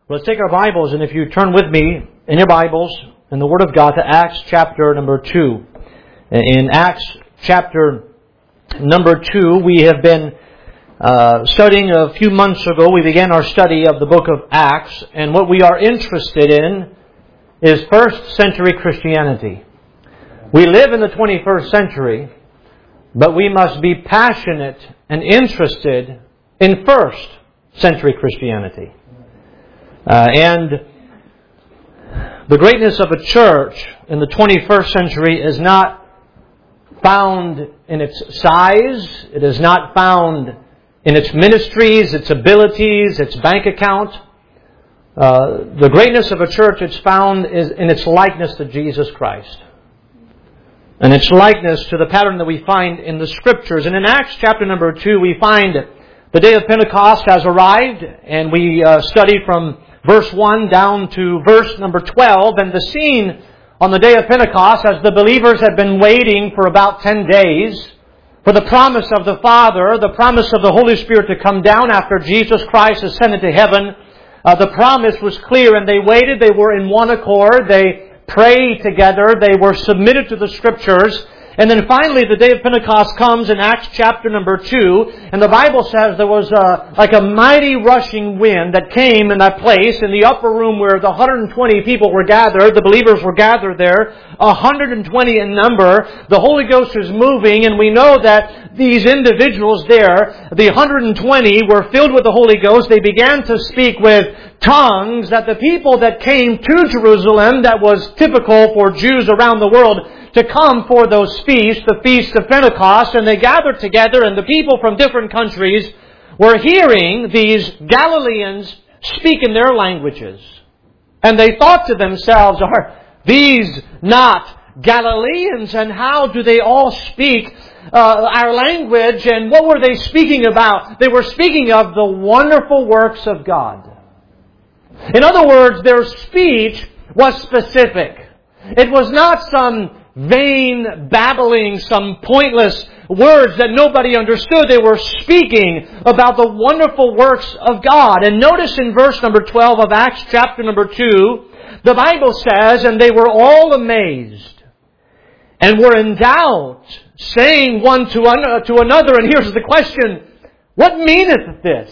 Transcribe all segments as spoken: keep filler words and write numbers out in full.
Let's take our Bibles, and if you turn with me in your Bibles, in the Word of God, to Acts chapter number two. In Acts chapter number two, we have been uh, studying a few months ago. We began our study of the book of Acts, and what we are interested in is first century Christianity. We live in the twenty-first century, but we must be passionate and interested in first century Christianity. Uh, and the greatness of a church in the twenty-first century is not found in its size. It is not found in its ministries, its abilities, its bank account. Uh, the greatness of a church is found is in its likeness to Jesus Christ. And its likeness to the pattern that we find in the Scriptures. And in Acts chapter number two, we find the day of Pentecost has arrived, and we uh, study from verse one down to verse number twelve, and the scene on the day of Pentecost, as the believers had been waiting for about ten days for the promise of the Father, the promise of the Holy Spirit to come down after Jesus Christ ascended to heaven. Uh, the promise was clear, and they waited. They were in one accord. They prayed together. They were submitted to the Scriptures. And then finally, the day of Pentecost comes in Acts chapter number two, and the Bible says there was a, like a mighty rushing wind that came in that place in the upper room where the one hundred twenty people were gathered. The believers were gathered there, one hundred twenty in number. The Holy Ghost is moving, and we know that these individuals there, the one hundred twenty, were filled with the Holy Ghost. They began to speak with tongues that the people that came to Jerusalem, that was typical for Jews around the world, to come for those feasts, the Feast of Pentecost, and they gathered together, and the people from different countries were hearing these Galileans speak in their languages. And they thought to themselves, are these not Galileans? And how do they all speak uh, our language? And what were they speaking about? They were speaking of the wonderful works of God. In other words, their speech was specific. It was not some vain babbling, some pointless words that nobody understood. They were speaking about the wonderful works of God. And notice in verse number twelve of Acts chapter number two, the Bible says, and they were all amazed and were in doubt, saying one to, un- to another, and here's the question, what meaneth this?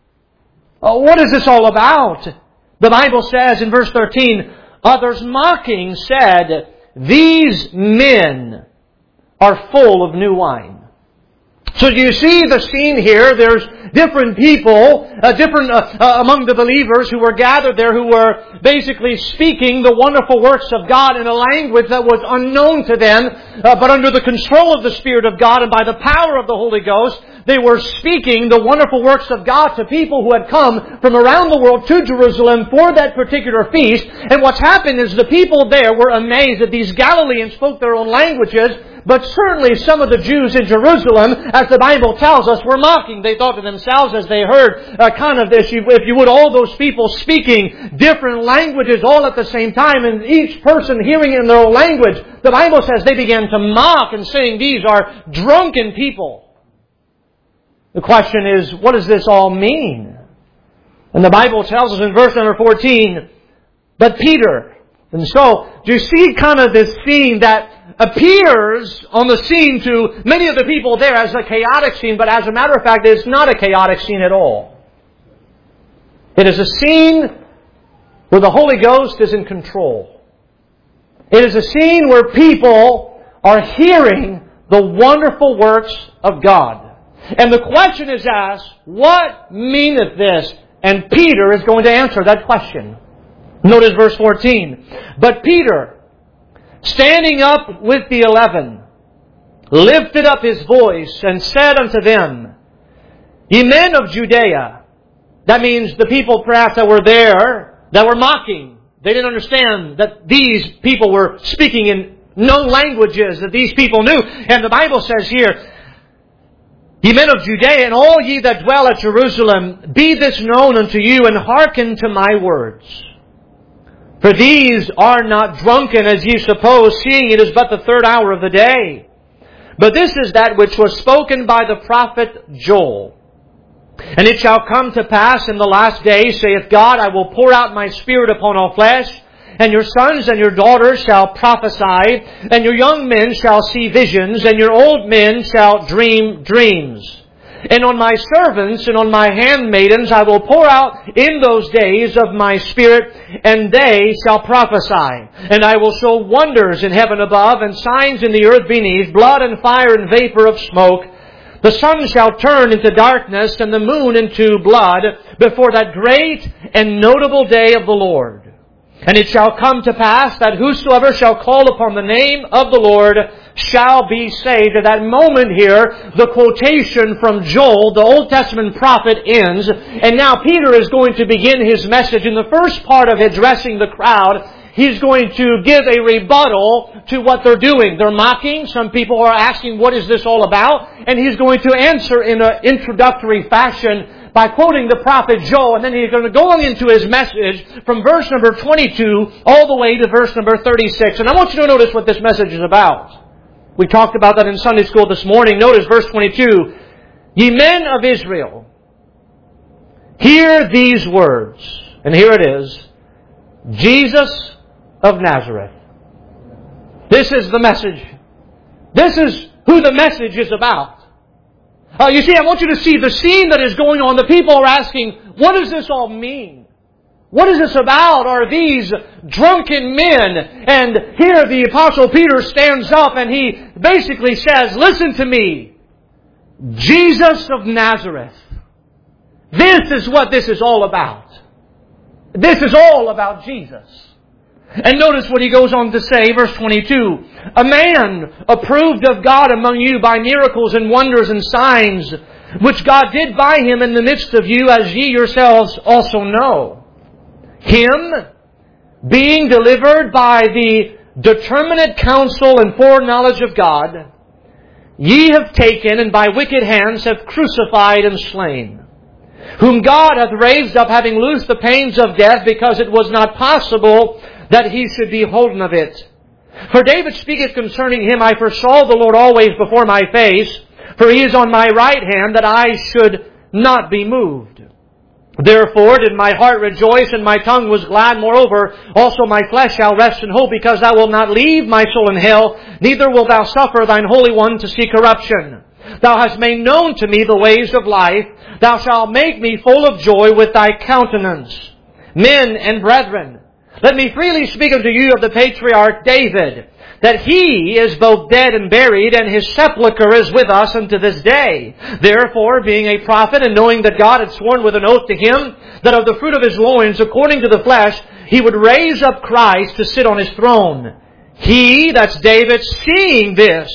Uh, what is this all about? The Bible says in verse thirteen, others mocking said, these men are full of new wine. So do you see the scene here? There's different people, uh, different uh, uh, among the believers who were gathered there, who were basically speaking the wonderful works of God in a language that was unknown to them, uh, but under the control of the Spirit of God and by the power of the Holy Ghost, they were speaking the wonderful works of God to people who had come from around the world to Jerusalem for that particular feast. And what's happened is the people there were amazed that these Galileans spoke their own languages, but certainly some of the Jews in Jerusalem, as the Bible tells us, were mocking. They thought to themselves as they heard uh, kind of this, if you would, all those people speaking different languages all at the same time, and each person hearing in their own language. The Bible says they began to mock and saying, these are drunken people. The question is, what does this all mean? And the Bible tells us in verse number fourteen, but Peter. And so, do you see kind of this scene that appears on the scene to many of the people there as a chaotic scene, but as a matter of fact, it's not a chaotic scene at all. It is a scene where the Holy Ghost is in control. It is a scene where people are hearing the wonderful works of God. And the question is asked, what meaneth this? And Peter is going to answer that question. Notice verse fourteen. But Peter, standing up with the eleven, lifted up his voice and said unto them, ye men of Judea. That means the people perhaps that were there, that were mocking. They didn't understand that these people were speaking in known languages that these people knew. And the Bible says here, ye men of Judea, and all ye that dwell at Jerusalem, be this known unto you, and hearken to my words. For these are not drunken, as ye suppose, seeing it is but the third hour of the day. But this is that which was spoken by the prophet Joel. And it shall come to pass in the last days, saith God, I will pour out my Spirit upon all flesh, and your sons and your daughters shall prophesy, and your young men shall see visions, and your old men shall dream dreams. And on my servants and on my handmaidens I will pour out in those days of my Spirit, and they shall prophesy. And I will show wonders in heaven above, and signs in the earth beneath, blood and fire and vapor of smoke. The sun shall turn into darkness, and the moon into blood, before that great and notable day of the Lord. And it shall come to pass that whosoever shall call upon the name of the Lord shall be saved. At that moment here, the quotation from Joel, the Old Testament prophet, ends. And now Peter is going to begin his message. In the first part of addressing the crowd, he's going to give a rebuttal to what they're doing. They're mocking. Some people are asking, what is this all about? And he's going to answer in an introductory fashion by quoting the prophet Joel, and then he's going to go on into his message from verse number twenty-two all the way to verse number thirty-six. And I want you to notice what this message is about. We talked about that in Sunday school this morning. Notice verse twenty-two. Ye men of Israel, hear these words. And here it is. Jesus of Nazareth. This is the message. This is who the message is about. Uh, you see, I want you to see the scene that is going on. The people are asking, what does this all mean? What is this about? Are these drunken men? And here the Apostle Peter stands up and he basically says, listen to me. Jesus of Nazareth. This is what this is all about. This is all about Jesus. And notice what he goes on to say, verse twenty-two. A man approved of God among you by miracles and wonders and signs, which God did by him in the midst of you, as ye yourselves also know. Him, being delivered by the determinate counsel and foreknowledge of God, ye have taken and by wicked hands have crucified and slain, whom God hath raised up, having loosed the pains of death, because it was not possible that he should be holden of it. For David speaketh concerning him, I foresaw the Lord always before my face, for he is on my right hand, that I should not be moved. Therefore did my heart rejoice, and my tongue was glad. Moreover, also my flesh shall rest in hope, because thou wilt not leave my soul in hell, neither wilt thou suffer thine Holy One to see corruption. Thou hast made known to me the ways of life. Thou shalt make me full of joy with thy countenance. Men and brethren, let me freely speak unto you of the patriarch David, that he is both dead and buried, and his sepulchre is with us unto this day. Therefore, being a prophet, and knowing that God had sworn with an oath to him, that of the fruit of his loins, according to the flesh, he would raise up Christ to sit on his throne. He, that's David, seeing this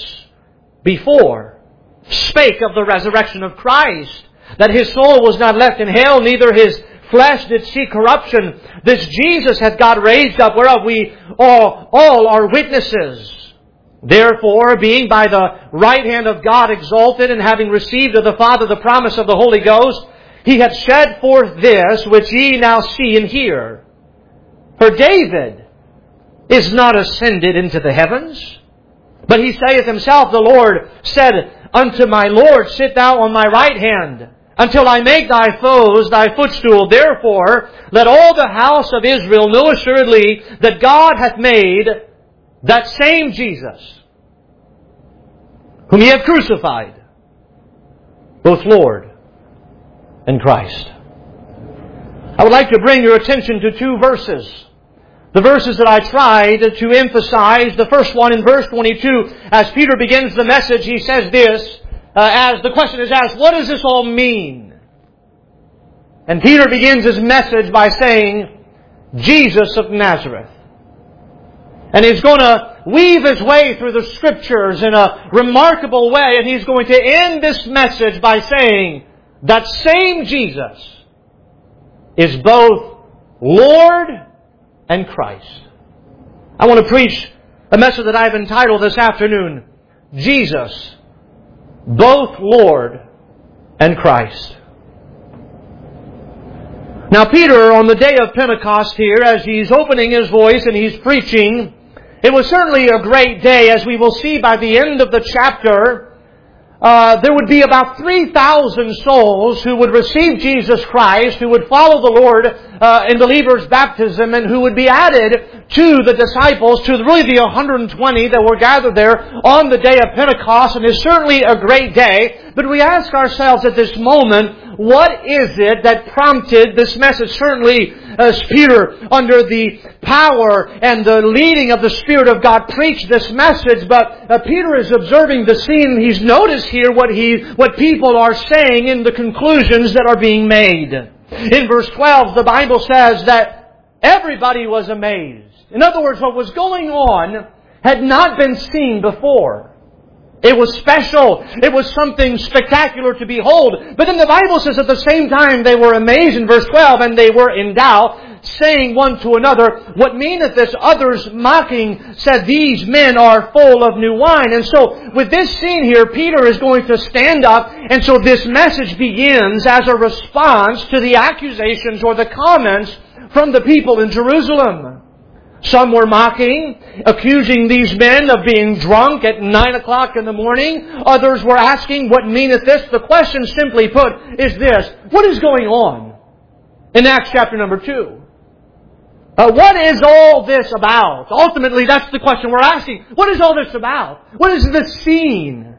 before, spake of the resurrection of Christ, that his soul was not left in hell, neither his flesh did see corruption. This Jesus hath God raised up, whereof we all, all are witnesses. Therefore, being by the right hand of God exalted, and having received of the Father the promise of the Holy Ghost, he hath shed forth this which ye now see and hear. For David is not ascended into the heavens, but he saith himself, the Lord said unto my Lord, sit thou on my right hand, until I make thy foes thy footstool. Therefore, let all the house of Israel know assuredly that God hath made that same Jesus, whom ye have crucified, both Lord and Christ. I would like to bring your attention to two verses. The verses that I tried to emphasize. The first one in verse twenty-two, as Peter begins the message, he says this, Uh, as the question is asked, what does this all mean? And Peter begins his message by saying, Jesus of Nazareth. And he's going to weave his way through the Scriptures in a remarkable way, and he's going to end this message by saying, that same Jesus is both Lord and Christ. I want to preach a message that I've entitled this afternoon, Jesus, both Lord and Christ. Now Peter, on the day of Pentecost here, as he's opening his voice and he's preaching, it was certainly a great day, as we will see by the end of the chapter. uh, there would be about three thousand souls who would receive Jesus Christ, who would follow the Lord uh, in believer's baptism, and who would be added to the disciples, to really the one hundred twenty that were gathered there on the day of Pentecost. And it's certainly a great day. But we ask ourselves at this moment, what is it that prompted this message? Certainly, as Peter, under the power and the leading of the Spirit of God, preached this message. But uh, Peter is observing the scene. He's noticed here what he, what people are saying in the conclusions that are being made. In verse twelve, the Bible says that everybody was amazed. In other words, what was going on had not been seen before. It was special. It was something spectacular to behold. But then the Bible says at the same time they were amazed in verse twelve, and they were in doubt, saying one to another, "What meaneth this?" Others mocking said, "These men are full of new wine." And so with this scene here, Peter is going to stand up, and so this message begins as a response to the accusations or the comments from the people in Jerusalem. Some were mocking, accusing these men of being drunk at nine o'clock in the morning. Others were asking, "What meaneth this?" The question, simply put, is this: what is going on in Acts chapter number two? Uh, what is all this about? Ultimately, that's the question we're asking. What is all this about? What is this scene?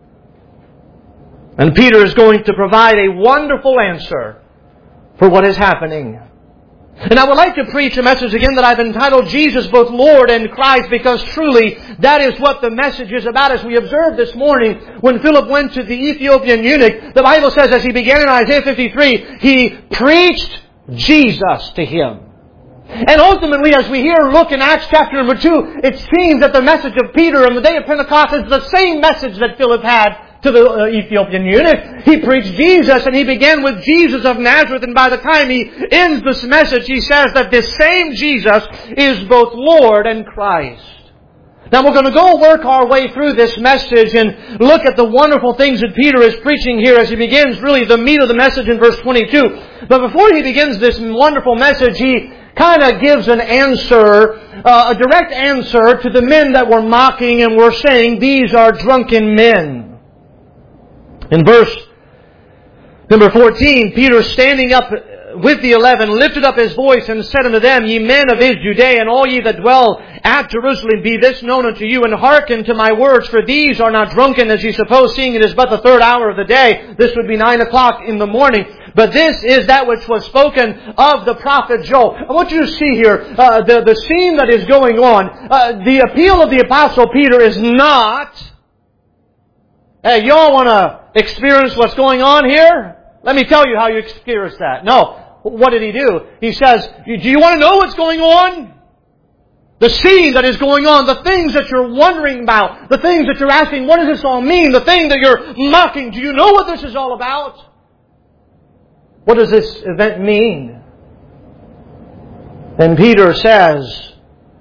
And Peter is going to provide a wonderful answer for what is happening. And I would like to preach a message again that I've entitled Jesus both Lord and Christ, because truly that is what the message is about. As we observed this morning when Philip went to the Ethiopian eunuch, the Bible says as he began in Isaiah fifty-three, he preached Jesus to him. And ultimately, as we here look in Acts chapter number two, it seems that the message of Peter on the day of Pentecost is the same message that Philip had to the uh, Ethiopian eunuch. He preached Jesus, and he began with Jesus of Nazareth, and by the time he ends this message, he says that this same Jesus is both Lord and Christ. Now we're going to go work our way through this message and look at the wonderful things that Peter is preaching here as he begins really the meat of the message in verse twenty-two. But before he begins this wonderful message, he kind of gives an answer, uh, a direct answer to the men that were mocking and were saying, "These are drunken men." In verse number fourteen, Peter, standing up with the eleven, lifted up his voice and said unto them, "Ye men of Is Judea, and all ye that dwell at Jerusalem, be this known unto you, and hearken to my words, for these are not drunken, as ye suppose, seeing it is but the third hour of the day." This would be nine o'clock in the morning. But this is that which was spoken of the prophet Joel. I want you to see here uh, the, the scene that is going on. Uh, the appeal of the Apostle Peter is not, "Hey, y'all want to experience what's going on here? Let me tell you how you experience that." No. What did he do? He says, "Do you want to know what's going on? The scene that is going on, the things that you're wondering about, the things that you're asking, what does this all mean? The thing that you're mocking, do you know what this is all about? What does this event mean?" And Peter says,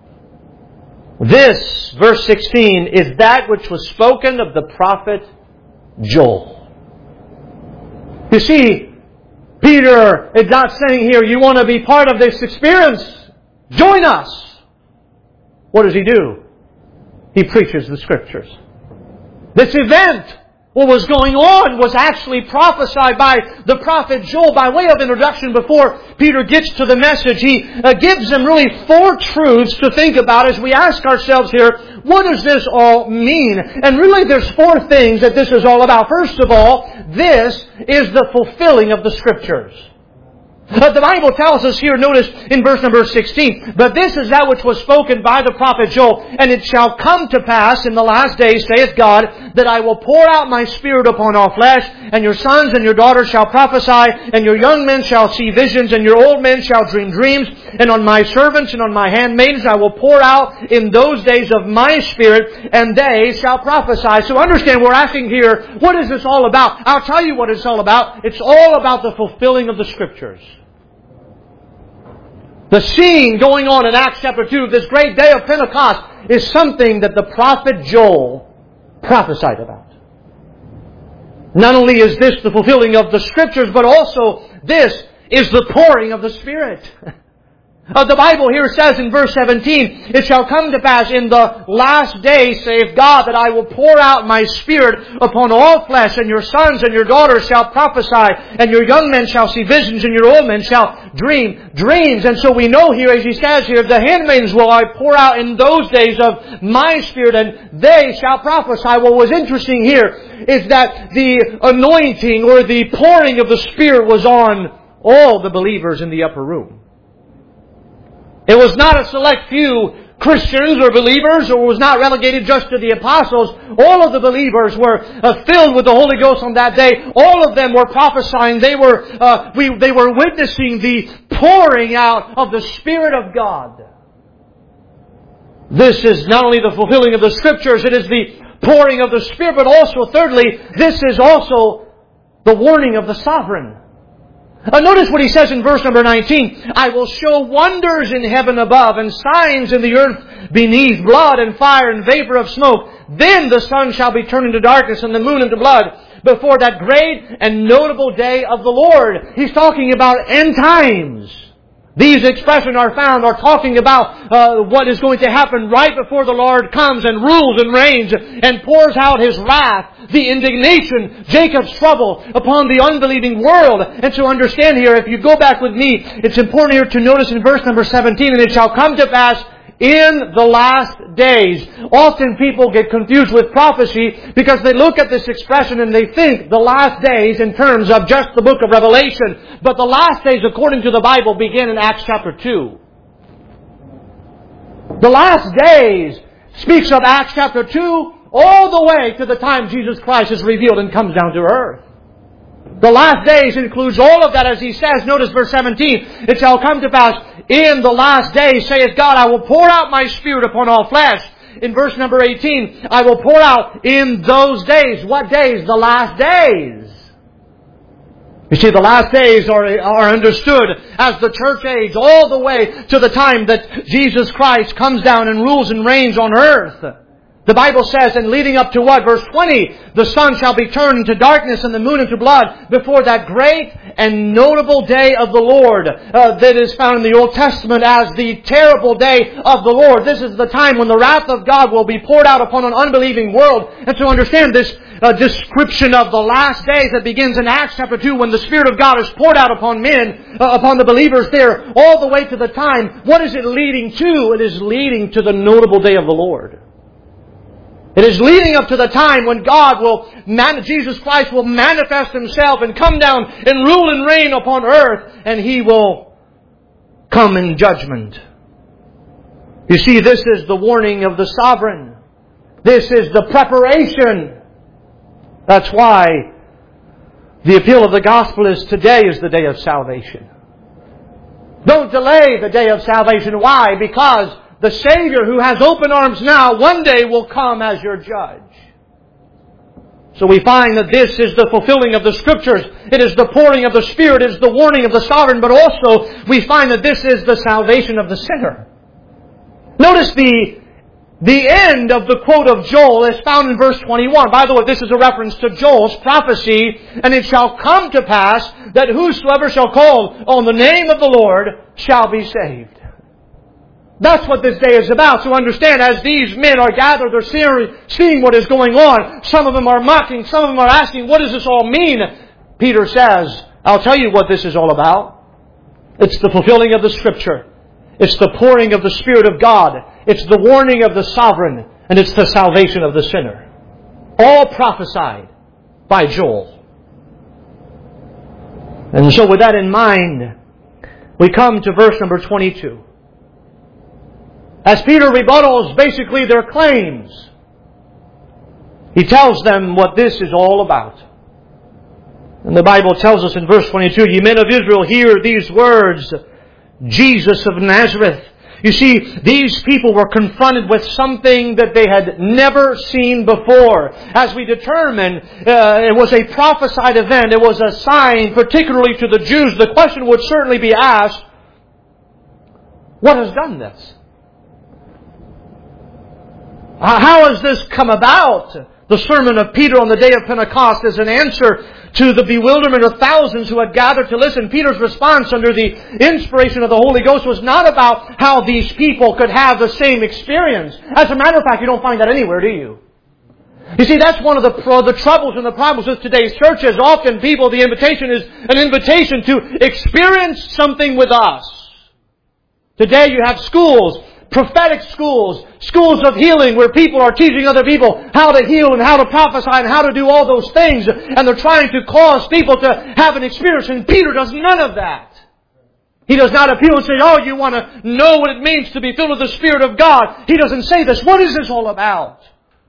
this, verse sixteen, is that which was spoken of the prophet Joel. You see, Peter is not saying here, "You want to be part of this experience? Join us." What does he do? He preaches the Scriptures. This event, what was going on, was actually prophesied by the prophet Joel. By way of introduction, before Peter gets to the message, he uh, gives them really four truths to think about as we ask ourselves here, what does this all mean? And really there's four things that this is all about. First of all, this is the fulfilling of the Scriptures. But the Bible tells us here, notice in verse number sixteen, "But this is that which was spoken by the prophet Joel, and it shall come to pass in the last days, saith God, that I will pour out my Spirit upon all flesh, and your sons and your daughters shall prophesy, and your young men shall see visions, and your old men shall dream dreams, and on my servants and on my handmaidens I will pour out in those days of my Spirit, and they shall prophesy." So understand, we're asking here, what is this all about? I'll tell you what it's all about. It's all about the fulfilling of the Scriptures. The scene going on in Acts chapter two, this great day of Pentecost, is something that the prophet Joel prophesied about. Not only is this the fulfilling of the Scriptures, but also this is the pouring of the Spirit. Uh, the Bible here says in verse seventeen, "It shall come to pass in the last days, saith God, that I will pour out my Spirit upon all flesh, and your sons and your daughters shall prophesy, and your young men shall see visions, and your old men shall dream dreams." And so we know here, as he says here, "The handmaidens will I pour out in those days of my Spirit, and they shall prophesy." What was interesting here is that the anointing or the pouring of the Spirit was on all the believers in the upper room. It was not a select few Christians or believers, or was not relegated just to the apostles. All of the believers were uh, filled with the Holy Ghost on that day. All of them were prophesying. They were uh, we, they were witnessing the pouring out of the Spirit of God. This is not only the fulfilling of the Scriptures, it is the pouring of the Spirit, but also, thirdly, this is also the warning of the sovereign. Uh, notice what he says in verse number nineteen. "I will show wonders in heaven above, and signs in the earth beneath, blood and fire and vapor of smoke. Then the sun shall be turned into darkness, and the moon into blood, before that great and notable day of the Lord." He's talking about end times. These expressions are found, are talking about uh, what is going to happen right before the Lord comes and rules and reigns and pours out His wrath, the indignation, Jacob's trouble upon the unbelieving world. And to understand here, if you go back with me, it's important here to notice in verse number seventeen, "And it shall come to pass in the last days." Often people get confused with prophecy because they look at this expression and they think the last days in terms of just the book of Revelation. But the last days, according to the Bible, begin in Acts chapter two. The last days speaks of Acts chapter two all the way to the time Jesus Christ is revealed and comes down to earth. The last days includes all of that, as he says. Notice verse seventeen. "It shall come to pass in the last days, saith God, I will pour out my Spirit upon all flesh." In verse number eighteen, "I will pour out in those days." What days? The last days. You see, the last days are, are understood as the church age all the way to the time that Jesus Christ comes down and rules and reigns on earth. The Bible says, and leading up to what? Verse twenty, "The sun shall be turned into darkness and the moon into blood before that great and notable day of the Lord." Uh, that is found in the Old Testament as the terrible day of the Lord. This is the time when the wrath of God will be poured out upon an unbelieving world. And to understand this uh, description of the last days that begins in Acts chapter two, when the Spirit of God is poured out upon men, uh, upon the believers there, all the way to the time, what is it leading to? It is leading to the notable day of the Lord. It is leading up to the time when God will, man, Jesus Christ will manifest Himself and come down and rule and reign upon earth, and He will come in judgment. You see, this is the warning of the sovereign. This is the preparation. That's why the appeal of the gospel is today is the day of salvation. Don't delay the day of salvation. Why? Because the Savior, who has open arms now, one day will come as your judge. So we find that this is the fulfilling of the Scriptures. It is the pouring of the Spirit. It is the warning of the sovereign. But also we find that this is the salvation of the sinner. Notice the, the end of the quote of Joel is found in verse twenty-one. By the way, this is a reference to Joel's prophecy. "And it shall come to pass that whosoever shall call on the name of the Lord shall be saved." That's what this day is about. So understand, as these men are gathered, they're seeing what is going on. Some of them are mocking. Some of them are asking, what does this all mean? Peter says, I'll tell you what this is all about. It's the fulfilling of the Scripture. It's the pouring of the Spirit of God. It's the warning of the sovereign. And it's the salvation of the sinner. All prophesied by Joel. And so with that in mind, we come to verse number twenty-two. As Peter rebuttals basically their claims, he tells them what this is all about. And the Bible tells us in verse twenty-two, "Ye men of Israel, hear these words, Jesus of Nazareth." You see, these people were confronted with something that they had never seen before. As we determine, uh, it was a prophesied event. It was a sign, particularly to the Jews. The question would certainly be asked, what has done this? How has this come about? The sermon of Peter on the day of Pentecost is an answer to the bewilderment of thousands who had gathered to listen, Peter's response under the inspiration of the Holy Ghost was not about how these people could have the same experience. As a matter of fact, you don't find that anywhere, do you? You see, that's one of the, the troubles and the problems with today's churches. Often people, the invitation is an invitation to experience something with us. Today you have schools, prophetic schools, schools of healing where people are teaching other people how to heal and how to prophesy and how to do all those things. And they're trying to cause people to have an experience. And Peter does none of that. He does not appeal and say, oh, you want to know what it means to be filled with the Spirit of God. He doesn't say this. What is this all about?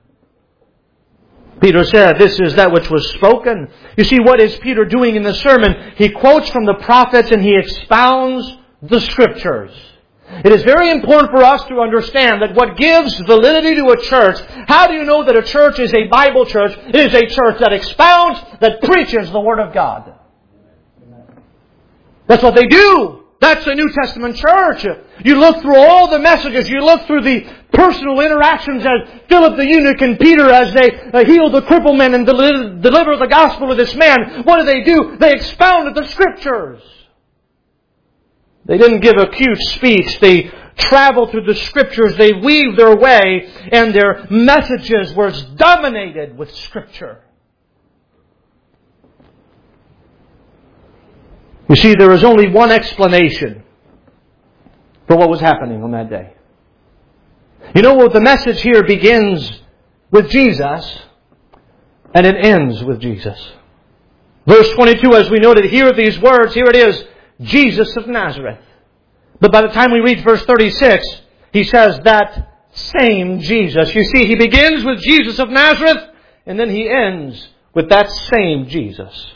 Peter said, this is that which was spoken. You see, what is Peter doing in the sermon? He quotes from the prophets and he expounds the Scriptures. It is very important for us to understand that what gives validity to a church, how do you know that a church is a Bible church? It is a church that expounds, that preaches the Word of God. That's what they do. That's a New Testament church. You look through all the messages. You look through the personal interactions as Philip the eunuch and Peter as they heal the crippled man and deliver the gospel to this man. What do they do? They expounded the Scriptures. They didn't give a cute speech. They traveled through the Scriptures. They weaved their way, and their messages were dominated with Scripture. You see, there is only one explanation for what was happening on that day. You know what? The message here begins with Jesus, and it ends with Jesus. Verse twenty-two, as we noted, hear these words. Here it is. Jesus of Nazareth. But by the time we reach verse thirty-six, he says that same Jesus. You see, he begins with Jesus of Nazareth, and then he ends with that same Jesus.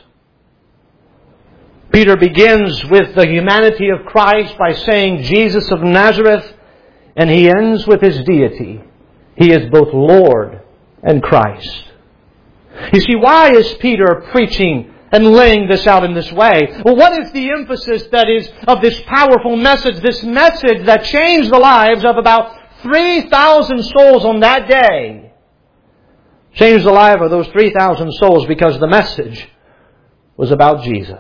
Peter begins with the humanity of Christ by saying Jesus of Nazareth, and he ends with His deity. He is both Lord and Christ. You see, why is Peter preaching and laying this out in this way? Well, what is the emphasis that is of this powerful message, this message that changed the lives of about three thousand souls on that day? Changed the life of those three thousand souls because the message was about Jesus.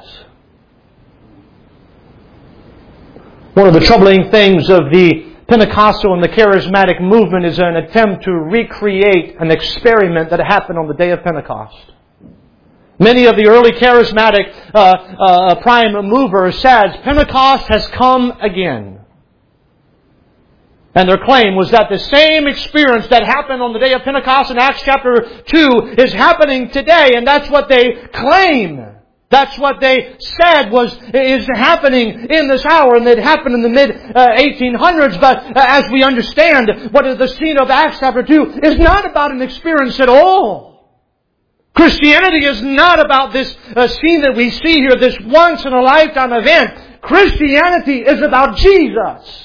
One of the troubling things of the Pentecostal and the charismatic movement is an attempt to recreate an experiment that happened on the day of Pentecost. Many of the early charismatic uh, uh, prime movers said, Pentecost has come again. And their claim was that the same experience that happened on the day of Pentecost in Acts chapter two is happening today. And that's what they claim. That's what they said was is happening in this hour, and it happened in the mid eighteen hundreds. But uh, as we understand, what is the scene of Acts chapter two is not about an experience at all. Christianity is not about this uh, scene that we see here, this once-in-a-lifetime event. Christianity is about Jesus.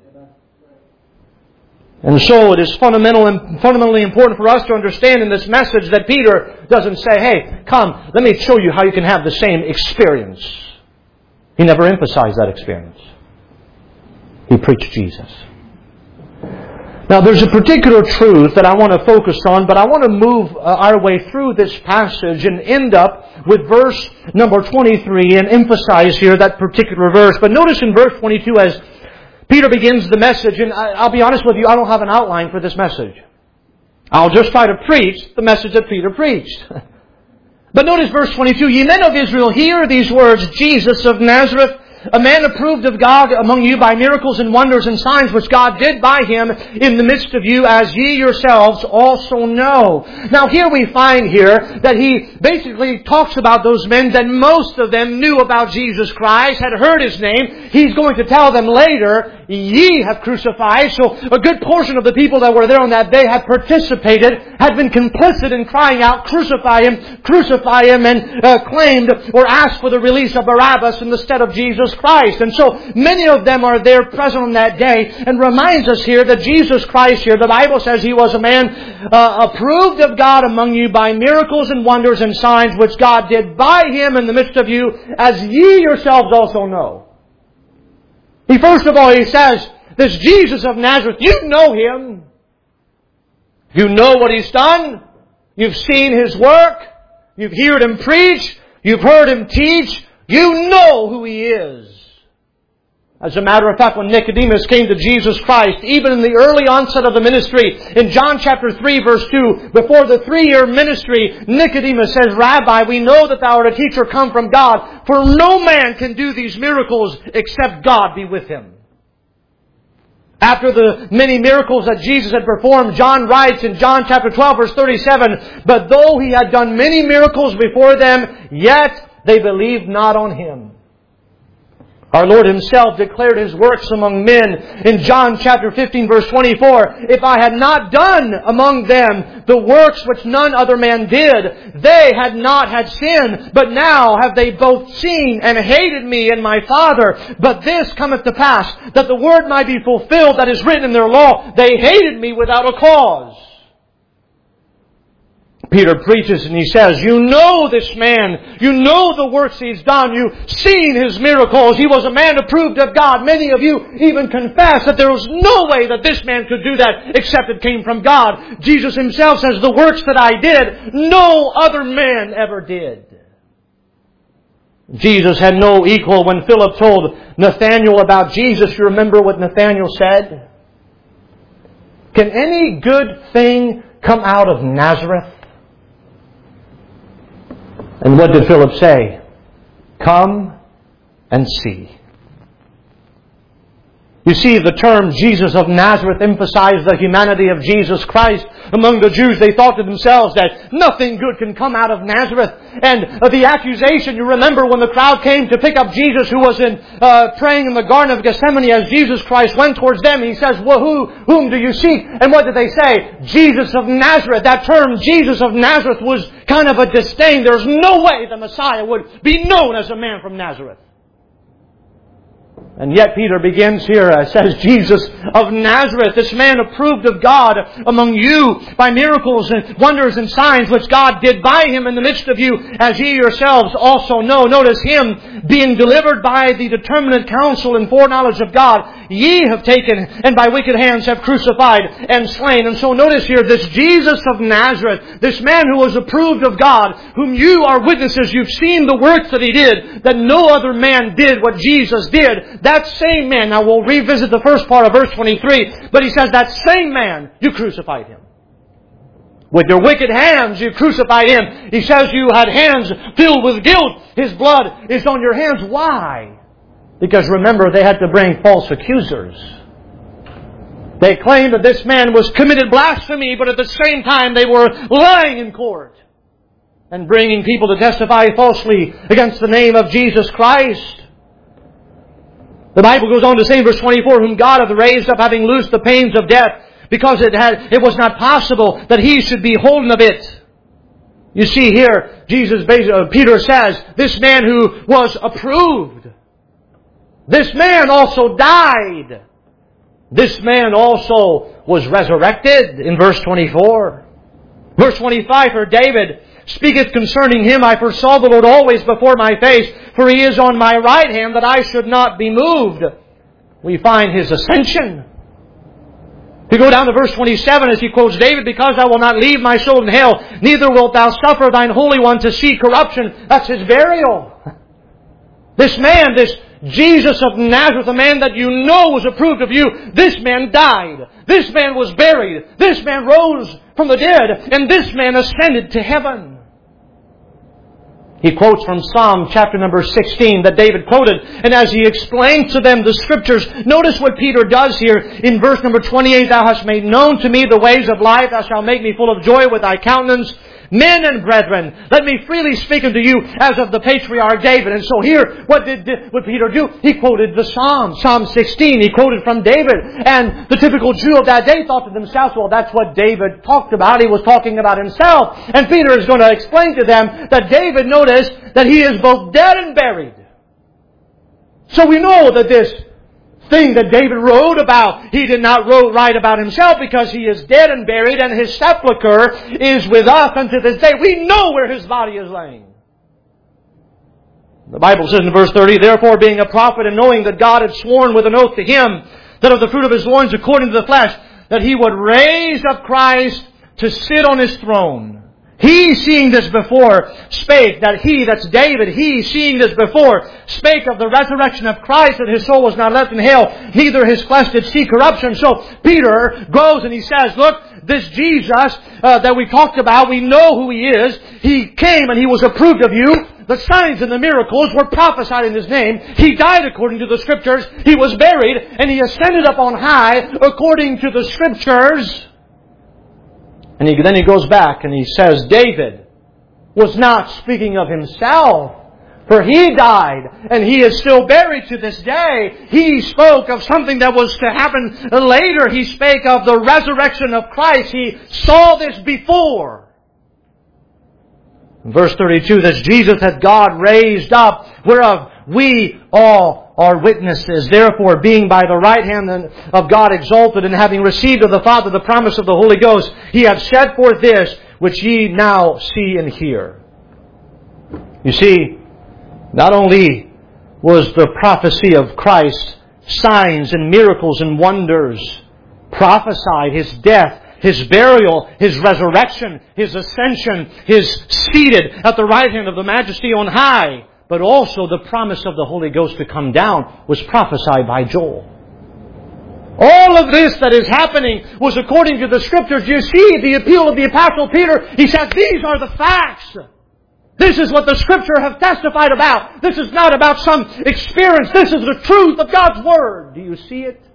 And so it is fundamental and fundamentally important for us to understand in this message that Peter doesn't say, hey, come, let me show you how you can have the same experience. He never emphasized that experience. He preached Jesus. Now, there's a particular truth that I want to focus on, but I want to move our way through this passage and end up with verse number twenty-three and emphasize here that particular verse. But notice in verse twenty-two as Peter begins the message, and I'll be honest with you, I don't have an outline for this message. I'll just try to preach the message that Peter preached. But notice verse twenty-two, Ye men of Israel, hear these words, Jesus of Nazareth, a man approved of God among you by miracles and wonders and signs which God did by Him in the midst of you, as ye yourselves also know. Now here we find here that he basically talks about those men that most of them knew about Jesus Christ, had heard His name. He's going to tell them later, ye have crucified. So a good portion of the people that were there on that day had participated, had been complicit in crying out, crucify Him, crucify Him, and uh, claimed or asked for the release of Barabbas instead of Jesus Christ. And so many of them are there present on that day, and reminds us here that Jesus Christ here, the Bible says He was a man uh, approved of God among you by miracles and wonders and signs which God did by Him in the midst of you, as ye yourselves also know. He first of all, he says, this Jesus of Nazareth, you know Him. You know what He's done. You've seen His work. You've heard Him preach. You've heard Him teach. You know who He is. As a matter of fact, when Nicodemus came to Jesus Christ, even in the early onset of the ministry, in John chapter three verse two, before the three-year ministry, Nicodemus says, Rabbi, we know that Thou art a teacher come from God, for no man can do these miracles except God be with him. After the many miracles that Jesus had performed, John writes in John chapter twelve verse thirty-seven, But though He had done many miracles before them, yet they believed not on Him. Our Lord Himself declared His works among men in John chapter fifteen verse twenty-four. If I had not done among them the works which none other man did, they had not had sin. But now have they both seen and hated me and my Father. But this cometh to pass, that the word might be fulfilled that is written in their law. They hated me without a cause. Peter preaches and he says, you know this man. You know the works he's done. You've seen his miracles. He was a man approved of God. Many of you even confess that there was no way that this man could do that except it came from God. Jesus Himself says, the works that I did, no other man ever did. Jesus had no equal. When Philip told Nathanael about Jesus, you remember what Nathanael said? Can any good thing come out of Nazareth? And what did Philip say? Come and see. You see, the term Jesus of Nazareth emphasized the humanity of Jesus Christ. Among the Jews, they thought to themselves that nothing good can come out of Nazareth. And the accusation, you remember when the crowd came to pick up Jesus, who was in uh, praying in the Garden of Gethsemane, as Jesus Christ went towards them, He says, well, who, whom do you seek? And what did they say? Jesus of Nazareth. That term, Jesus of Nazareth, was kind of a disdain. There's no way the Messiah would be known as a man from Nazareth. And yet Peter begins here, uh, says, Jesus of Nazareth, this man approved of God among you by miracles and wonders and signs which God did by Him in the midst of you, as ye yourselves also know. Notice Him being delivered by the determinate counsel and foreknowledge of God, ye have taken and by wicked hands have crucified and slain. And so notice here, this Jesus of Nazareth, this man who was approved of God, whom you are witnesses, you've seen the works that He did, that no other man did what Jesus did. That same man, now we'll revisit the first part of verse twenty-three, but he says that same man, you crucified Him. With your wicked hands you crucified Him. He says you had hands filled with guilt. His blood is on your hands. Why? Because remember, they had to bring false accusers. They claimed that this man was committed blasphemy, but at the same time they were lying in court and bringing people to testify falsely against the name of Jesus Christ. The Bible goes on to say in verse twenty-four, whom God hath raised up, having loosed the pains of death, because it had, it was not possible that He should be holden of it. You see here, Jesus, uh, Peter says, this man who was approved, this man also died. This man also was resurrected in verse twenty-four. Verse twenty-five, for David speaketh concerning Him, I foresaw the Lord always before my face, for He is on my right hand, that I should not be moved. We find His ascension. If you go down to verse twenty-seven, as he quotes David, because I will not leave my soul in hell, neither wilt thou suffer thine Holy One to see corruption. That's His burial. This man, this Jesus of Nazareth, a man that you know was approved of you, this man died. This man was buried. This man rose from the dead. And this man ascended to heaven. He quotes from Psalm chapter number sixteen that David quoted. And as he explains to them the Scriptures, notice what Peter does here in verse number twenty-eight. Thou hast made known to me the ways of life. Thou shalt make me full of joy with thy countenance. Men and brethren, let me freely speak unto you as of the patriarch David. And so here, what did what Peter do? He quoted the Psalm, Psalm sixteen. He quoted from David. And the typical Jew of that day thought to themselves, well, that's what David talked about. He was talking about himself. And Peter is going to explain to them that David, notice, that he is both dead and buried. So we know that this thing that David wrote about, he did not write about himself, because he is dead and buried, and his sepulchre is with us unto this day. We know where his body is laying. The Bible says in verse thirty, therefore being a prophet, and knowing that God had sworn with an oath to him, that of the fruit of his loins according to the flesh, that he would raise up Christ to sit on his throne, He, seeing this before, spake that he, that's David, he, seeing this before, spake of the resurrection of Christ, that his soul was not left in hell, neither his flesh did see corruption. So Peter goes and he says, look, this Jesus uh, that we talked about, we know who He is. He came and He was approved of you. The signs and the miracles were prophesied in His name. He died according to the Scriptures. He was buried and He ascended up on high according to the Scriptures. And he, then he goes back and he says, David was not speaking of himself, for he died and he is still buried to this day. He spoke of something that was to happen later. He spake of the resurrection of Christ. He saw this before. In verse thirty-two, this Jesus hath God raised up, whereof we all are witnesses. Therefore, being by the right hand of God exalted, and having received of the Father the promise of the Holy Ghost, He hath shed forth this, which ye now see and hear. You see, not only was the prophecy of Christ, signs and miracles and wonders prophesied, His death, His burial, His resurrection, His ascension, His seated at the right hand of the Majesty on high, but also the promise of the Holy Ghost to come down was prophesied by Joel. All of this that is happening was according to the Scriptures. You see the appeal of the Apostle Peter. He says, these are the facts. This is what the Scripture have testified about. This is not about some experience. This is the truth of God's Word. Do you see it?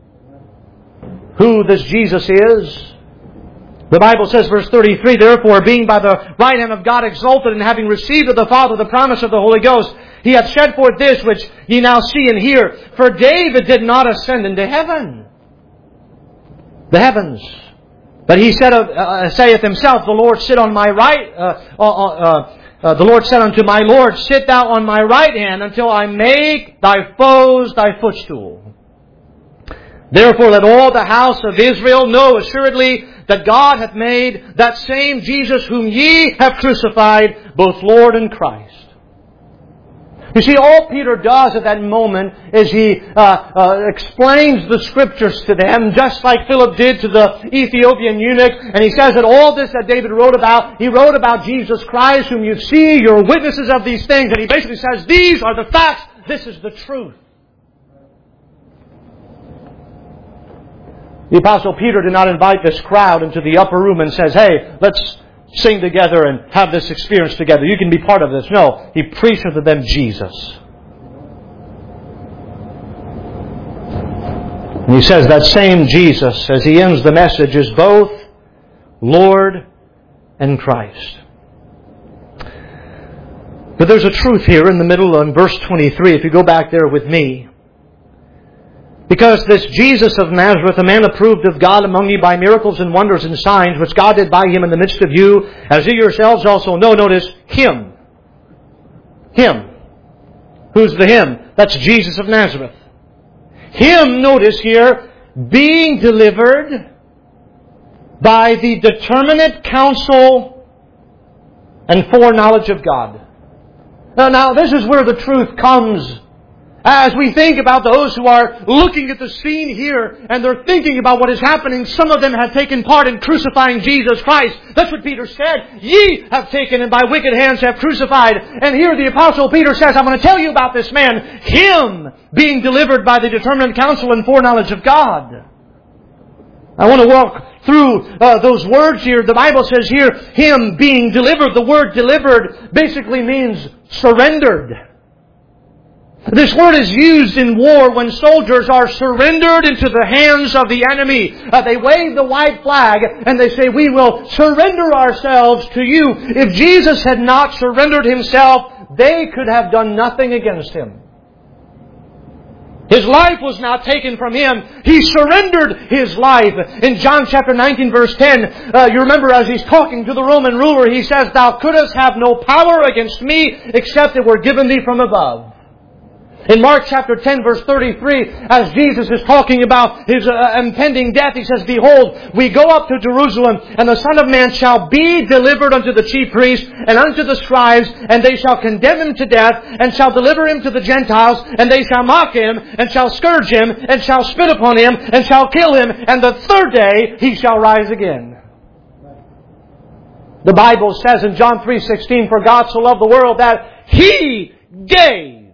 Who this Jesus is? The Bible says, verse thirty-three, therefore, being by the right hand of God exalted, and having received of the Father the promise of the Holy Ghost, He hath shed forth this which ye now see and hear. For David did not ascend into heaven, the heavens, but he said, uh, saith himself, the Lord sit on my right, uh, uh, uh, uh, the Lord said unto my Lord, sit thou on my right hand until I make thy foes thy footstool. Therefore let all the house of Israel know assuredly that God hath made that same Jesus whom ye have crucified, both Lord and Christ. You see, all Peter does at that moment is he uh, uh, explains the Scriptures to them, just like Philip did to the Ethiopian eunuch. And he says that all this that David wrote about, he wrote about Jesus Christ, whom you see, you're witnesses of these things. And he basically says, these are the facts. This is the truth. The Apostle Peter did not invite this crowd into the upper room and says, hey, let's sing together and have this experience together. You can be part of this. No, he preached to them Jesus. And he says that same Jesus, as he ends the message, is both Lord and Christ. But there's a truth here in the middle in verse twenty-three, if you go back there with me. Because this Jesus of Nazareth, a man approved of God among you by miracles and wonders and signs, which God did by Him in the midst of you, as you yourselves also know. Notice, Him. Him. Who's the Him? That's Jesus of Nazareth. Him, notice here, being delivered by the determinate counsel and foreknowledge of God. Now, now this is where the truth comes. As we think about those who are looking at the scene here and they're thinking about what is happening, some of them have taken part in crucifying Jesus Christ. That's what Peter said. Ye have taken and by wicked hands have crucified. And here the Apostle Peter says, I'm going to tell you about this man, Him being delivered by the determinate counsel and foreknowledge of God. I want to walk through uh, those words here. The Bible says here, Him being delivered. The word delivered basically means surrendered. This word is used in war when soldiers are surrendered into the hands of the enemy. Uh, they wave the white flag and they say, we will surrender ourselves to you. If Jesus had not surrendered Himself, they could have done nothing against Him. His life was not taken from Him. He surrendered His life. In John chapter nineteen verse ten, uh, you remember as He's talking to the Roman ruler, He says, Thou couldst have no power against me except it were given Thee from above. In Mark chapter ten verse thirty-three, as Jesus is talking about His uh, impending death, He says, Behold, we go up to Jerusalem, and the Son of Man shall be delivered unto the chief priests and unto the scribes, and they shall condemn Him to death, and shall deliver Him to the Gentiles, and they shall mock Him, and shall scourge Him, and shall spit upon Him, and shall kill Him, and the third day He shall rise again. The Bible says in John three sixteen, for God so loved the world that He gave.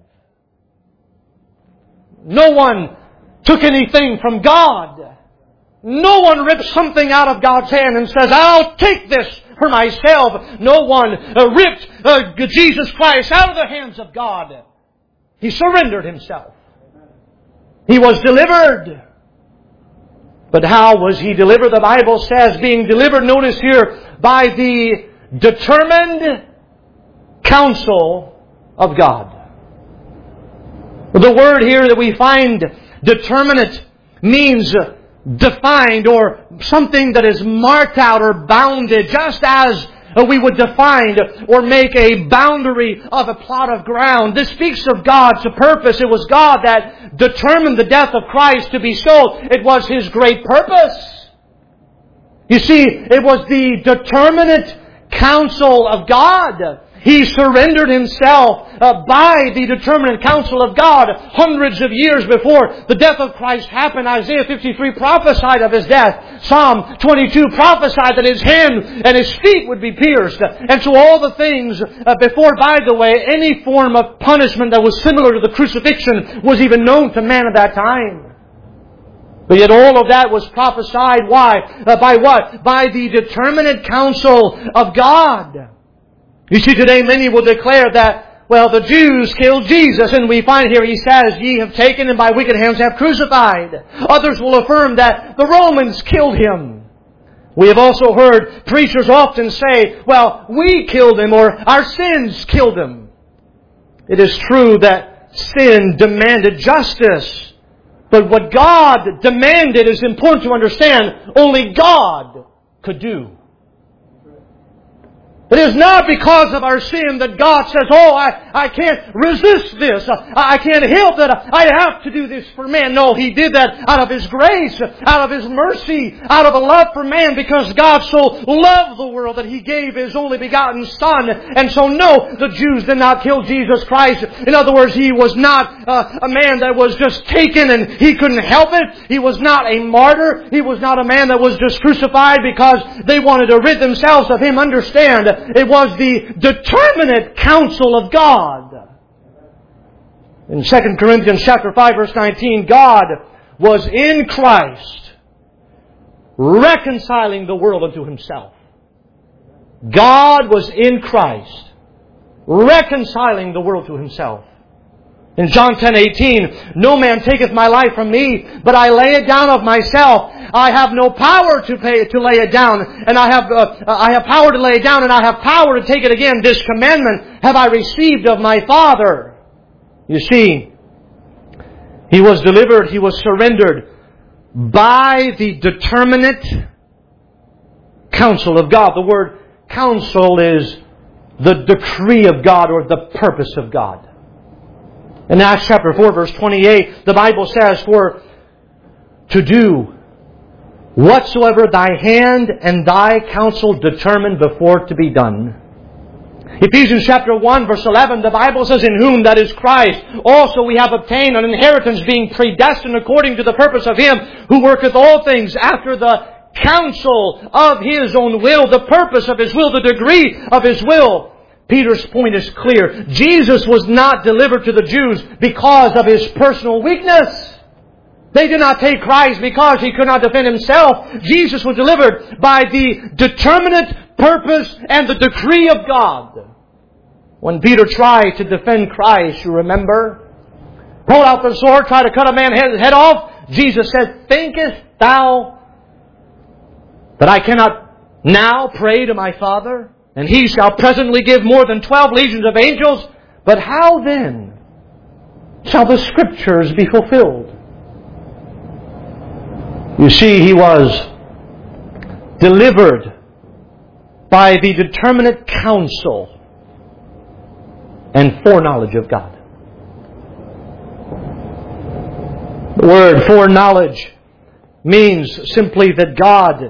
No one took anything from God. No one ripped something out of God's hand and says, I'll take this for myself. No one uh, ripped uh, Jesus Christ out of the hands of God. He surrendered Himself. He was delivered. But how was He delivered? The Bible says, being delivered, notice here, by the determined counsel of God. The word here that we find, determinate, means defined or something that is marked out or bounded, just as we would define or make a boundary of a plot of ground. This speaks of God's purpose. It was God that determined the death of Christ to be so. It was His great purpose. You see, it was the determinate counsel of God. He surrendered Himself uh, by the determinate counsel of God hundreds of years before the death of Christ happened. Isaiah fifty-three prophesied of His death. Psalm twenty-two prophesied that His hand and His feet would be pierced. And so all the things uh, before, by the way, any form of punishment that was similar to the crucifixion was even known to man at that time. But yet all of that was prophesied. Why? Uh, by what? By the determinate counsel of God. You see, today many will declare that, well, the Jews killed Jesus, and we find here He says, ye have taken and by wicked hands have crucified. Others will affirm that the Romans killed Him. We have also heard preachers often say, well, we killed Him, or our sins killed Him. It is true that sin demanded justice. But what God demanded is important to understand, only God could do. It is not because of our sin that God says, oh, I, I can't resist this. I can't help that. I have to do this for man. No, He did that out of His grace, out of His mercy, out of a love for man, because God so loved the world that He gave His only begotten Son. And so, no, the Jews did not kill Jesus Christ. In other words, He was not uh, a man that was just taken and He couldn't help it. He was not a martyr. He was not a man that was just crucified because they wanted to rid themselves of Him. Understand, it was the determinate counsel of God. In Second Corinthians chapter five, verse nineteen, God was in Christ reconciling the world unto Himself. God was in Christ reconciling the world to Himself. In John ten eighteen, no man taketh my life from me, but I lay it down of myself. I have no power to pay, to lay it down, and I have uh, I have power to lay it down, and I have power to take it again. This commandment have I received of my Father. You see, He was delivered, He was surrendered by the determinate counsel of God. The word counsel is the decree of God or the purpose of God. In Acts chapter four, verse twenty-eight, the Bible says, for to do whatsoever thy hand and thy counsel determined before to be done. Ephesians chapter one, verse eleven, the Bible says, in whom, that is Christ, also we have obtained an inheritance, being predestined according to the purpose of Him who worketh all things after the counsel of His own will, the purpose of His will, the degree of His will. Peter's point is clear. Jesus was not delivered to the Jews because of His personal weakness. They did not take Christ because He could not defend Himself. Jesus was delivered by the determinate purpose and the decree of God. When Peter tried to defend Christ, you remember, pulled out the sword, tried to cut a man's head off, Jesus said, thinkest thou that I cannot now pray to my Father, and He shall presently give more than twelve legions of angels? But how then shall the Scriptures be fulfilled? You see, He was delivered by the determinate counsel and foreknowledge of God. The word foreknowledge means simply that God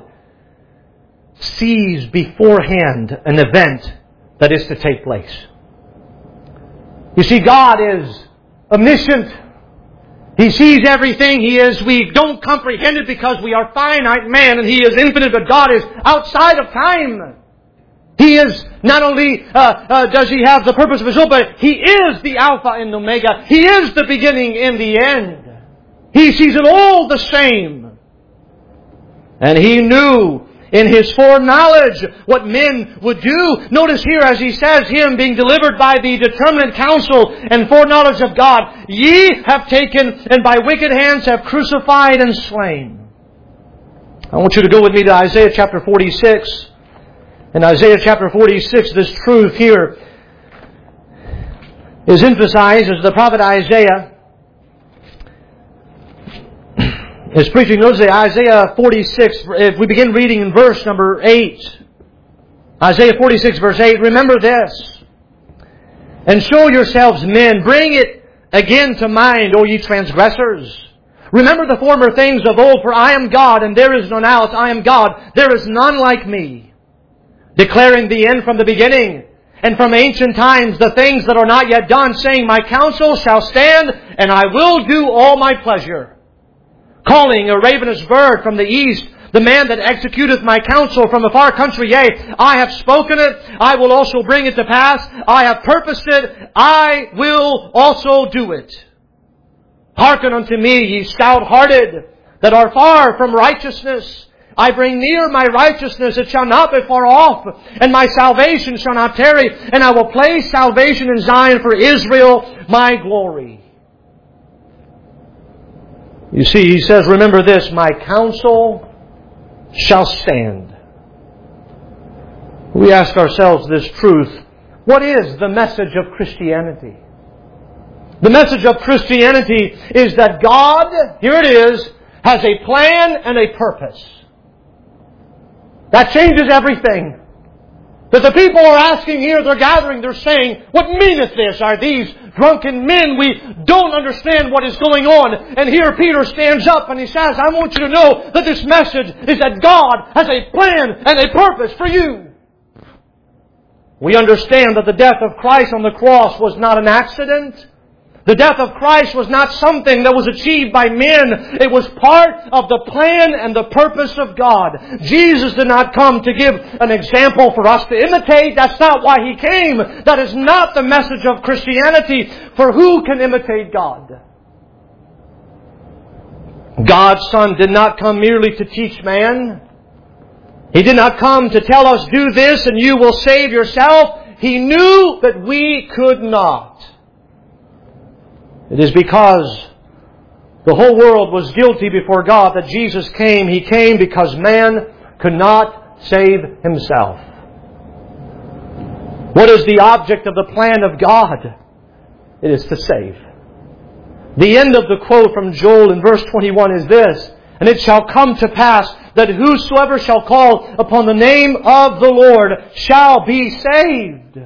sees beforehand an event that is to take place. You see, God is omniscient. He sees everything. He is, we don't comprehend it because we are finite man, and He is infinite, but God is outside of time. He is not only uh, uh, does He have the purpose of His will, but He is the Alpha and Omega. He is the beginning and the end. He sees it all the same. And He knew in His foreknowledge what men would do. Notice here as He says, Him being delivered by the determinate counsel and foreknowledge of God, ye have taken and by wicked hands have crucified and slain. I want you to go with me to Isaiah chapter forty-six. In Isaiah chapter forty-six, this truth here is emphasized as the prophet Isaiah is preaching. Notice Isaiah forty-six, if we begin reading in verse number eight. Isaiah forty-six verse eight, remember this. And show yourselves men, bring it again to mind, O ye transgressors. Remember the former things of old, for I am God, and there is none else. I am God, there is none like me. Declaring the end from the beginning, and from ancient times the things that are not yet done, saying, my counsel shall stand, and I will do all my pleasure. Calling a ravenous bird from the east, the man that executeth my counsel from a far country. Yea, I have spoken it, I will also bring it to pass. I have purposed it, I will also do it. Hearken unto me, ye stout-hearted, that are far from righteousness. I bring near my righteousness, it shall not be far off, and my salvation shall not tarry, and I will place salvation in Zion for Israel, my glory. You see, He says, remember this, my counsel shall stand. We ask ourselves this truth. What is the message of Christianity? The message of Christianity is that God, here it is, has a plan and a purpose. That changes everything. That the people are asking here, they're gathering, they're saying, what meaneth this? Are these drunken men? We don't understand what is going on. And here Peter stands up and he says, I want you to know that this message is that God has a plan and a purpose for you. We understand that the death of Christ on the cross was not an accident. The death of Christ was not something that was achieved by men. It was part of the plan and the purpose of God. Jesus did not come to give an example for us to imitate. That's not why He came. That is not the message of Christianity. For who can imitate God? God's Son did not come merely to teach man. He did not come to tell us, do this and you will save yourself. He knew that we could not. It is because the whole world was guilty before God that Jesus came. He came because man could not save himself. What is the object of the plan of God? It is to save. The end of the quote from Joel in verse twenty-one is this, and it shall come to pass that whosoever shall call upon the name of the Lord shall be saved.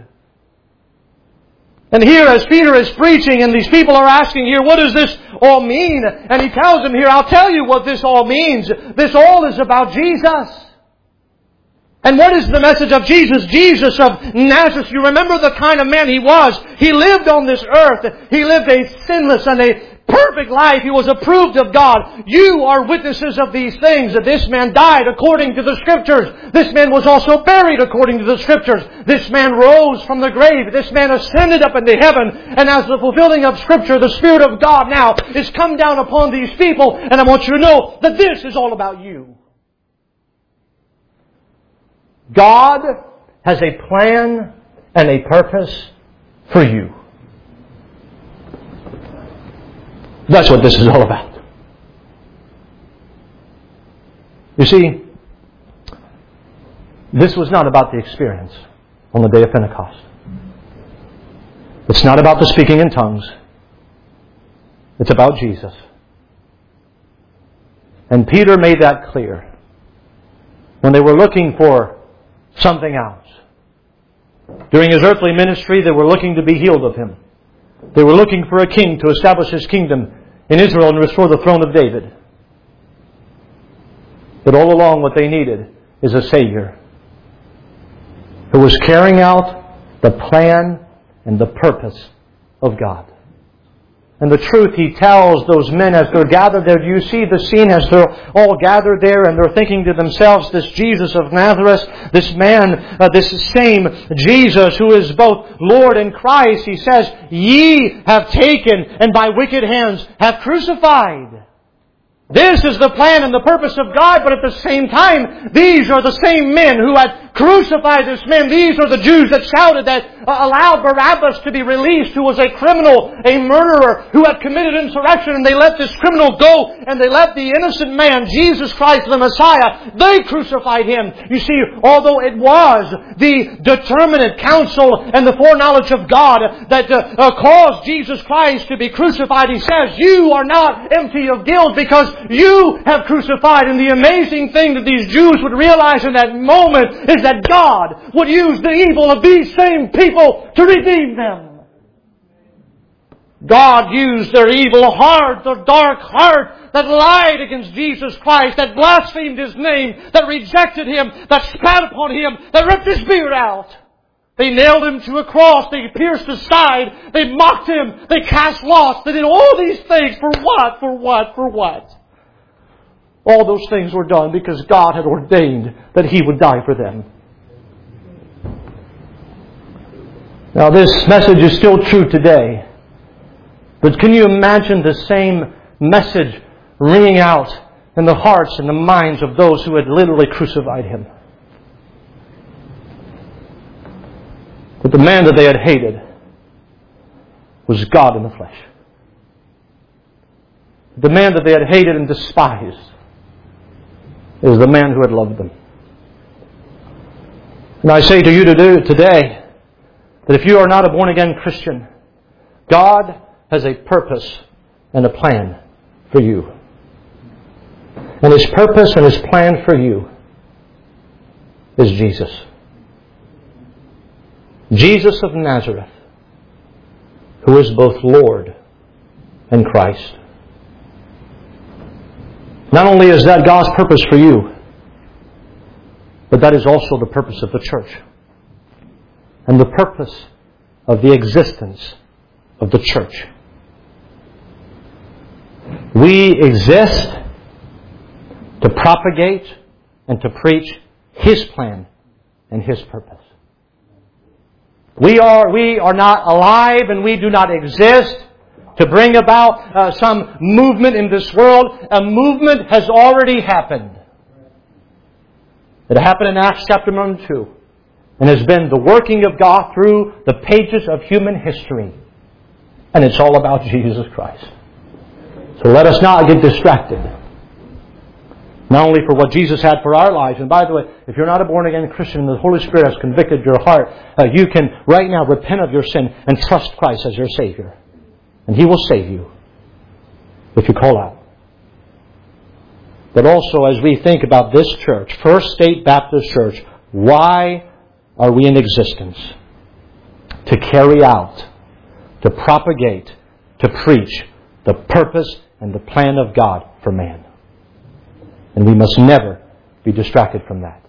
And here as Peter is preaching and these people are asking here, what does this all mean? And he tells them here, I'll tell you what this all means. This all is about Jesus. And what is the message of Jesus? Jesus of Nazareth. You remember the kind of man He was. He lived on this earth. He lived a sinless and a perfect life. He was approved of God. You are witnesses of these things, that this man died according to the Scriptures. This man was also buried according to the Scriptures. This man rose from the grave. This man ascended up into heaven. And as the fulfilling of Scripture, the Spirit of God now is come down upon these people. And I want you to know that this is all about you. God has a plan and a purpose for you. That's what this is all about. You see, this was not about the experience on the day of Pentecost. It's not about the speaking in tongues. It's about Jesus. And Peter made that clear. When they were looking for something else. During His earthly ministry, they were looking to be healed of Him. They were looking for a king to establish His kingdom in Israel and restore the throne of David. But all along what they needed is a Savior who was carrying out the plan and the purpose of God. And the truth He tells those men as they're gathered there. Do you see the scene as they're all gathered there and they're thinking to themselves, this Jesus of Nazareth, this man, uh, this same Jesus who is both Lord and Christ, He says, ye have taken and by wicked hands have crucified. This is the plan and the purpose of God, but at the same time, these are the same men who had crucified this man. These are the Jews that shouted, that uh, allowed Barabbas to be released, who was a criminal, a murderer, who had committed insurrection, and they let this criminal go, and they let the innocent man, Jesus Christ the Messiah, they crucified Him. You see, although it was the determinate counsel and the foreknowledge of God that uh, uh, caused Jesus Christ to be crucified, He says, you are not empty of guilt because you have crucified. And the amazing thing that these Jews would realize in that moment is that God would use the evil of these same people to redeem them. God used their evil heart, their dark heart that lied against Jesus Christ, that blasphemed His name, that rejected Him, that spat upon Him, that ripped His beard out. They nailed Him to a cross. They pierced His side. They mocked Him. They cast lots. They did all these things. For what? For what? For what? All those things were done because God had ordained that He would die for them. Now this message is still true today. But can you imagine the same message ringing out in the hearts and the minds of those who had literally crucified Him? But the man that they had hated was God in the flesh. The man that they had hated and despised is the man who had loved them. And I say to you today that if you are not a born-again Christian, God has a purpose and a plan for you. And His purpose and His plan for you is Jesus. Jesus of Nazareth, who is both Lord and Christ. Not only is that God's purpose for you, but that is also the purpose of the church. And the purpose of the existence of the church. We exist to propagate and to preach His plan and His purpose. We are, we are not alive and we do not exist to bring about uh, some movement in this world. A movement has already happened. It happened in Acts chapter number two. And has been the working of God through the pages of human history. And it's all about Jesus Christ. So let us not get distracted. Not only for what Jesus had for our lives. And by the way, if you're not a born-again Christian and the Holy Spirit has convicted your heart, uh, you can right now repent of your sin and trust Christ as your Savior. And He will save you if you call out. But also as we think about this church, First State Baptist Church, why are we in existence? To carry out, to propagate, to preach the purpose and the plan of God for man. And we must never be distracted from that.